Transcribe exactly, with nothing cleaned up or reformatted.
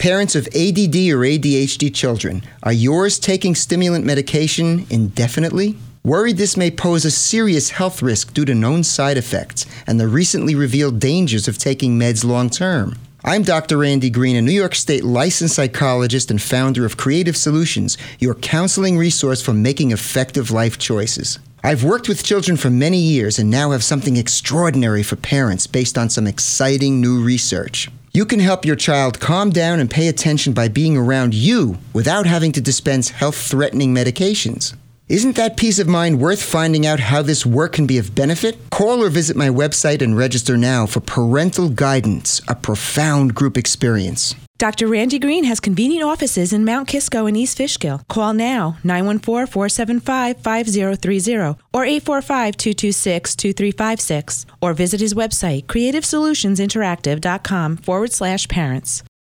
Parents of A D D or A D H D children, are yours taking stimulant medication indefinitely? Worried this may pose a serious health risk due to known side effects and the recently revealed dangers of taking meds long term? I'm Doctor Randy Green, a New York State licensed psychologist and founder of Creative Solutions, your counseling resource for making effective life choices. I've worked with children for many years and now have something extraordinary for parents based on some exciting new research. You can help your child calm down and pay attention by being around you without having to dispense health-threatening medications. Isn't that peace of mind worth finding out how this work can be of benefit? Call or visit my website and register now for Parental Guidance, a profound group experience. Doctor Randy Green has convenient offices in Mount Kisco and East Fishkill. Call now, nine one four, four seven five, five zero three zero or eight four five, two two six, two three five six, or visit his website, creative solutions interactive dot com forward slash parents.